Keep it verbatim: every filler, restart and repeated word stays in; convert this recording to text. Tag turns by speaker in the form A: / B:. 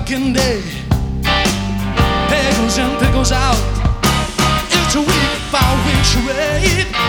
A: working day. Pickles in, pickles out. It's a week by week charade.